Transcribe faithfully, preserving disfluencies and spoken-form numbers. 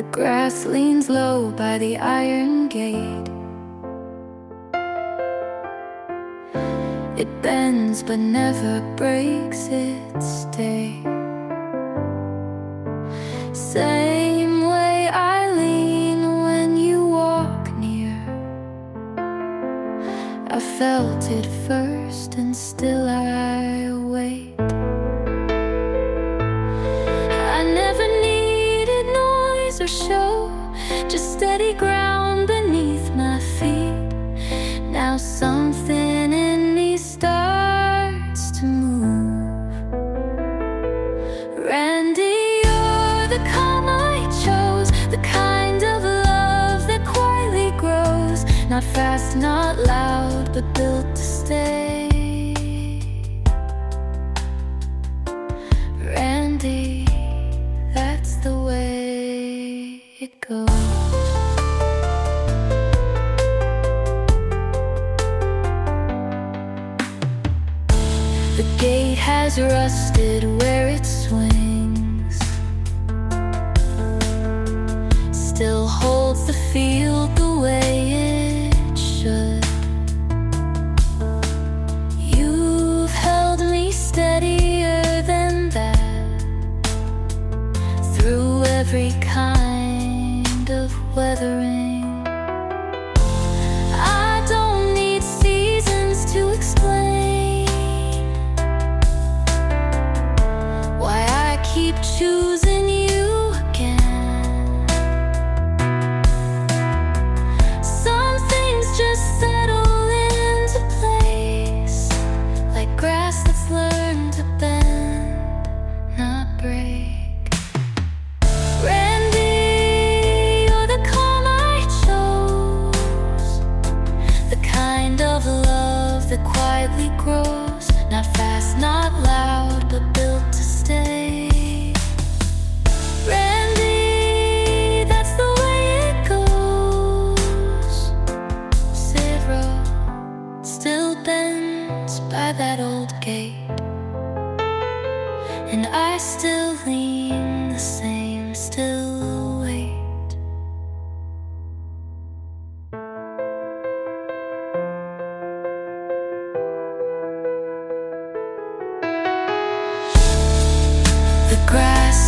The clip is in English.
grass leans low by the iron gate. It bends but never breaks its stay. Same way I lean when you walk near. I felt it first and still I wait. I never needed noise or show, just steady ground beneath my feet. Now something in me starts to move. Randy, you're the calm I chose, the kind of love that quietly grows, not fast, not loud, but built to stay. Randy, that's the way it goes. The gate has rusted where it swings, still holds the field the way it should. You've held me steadier than that, through every kind of weathering. I don't need seasons to explain why I keep choosing you again. Some things just settle into place, like grass that's learned to bend, not break. Randy, you're the calm I chose, the kind of love that quietly grows, not fast, not loud, but built to stay. Randy, that's the way it goes. Zero still bends by that old gate, and I still lean the same, still wait. The grass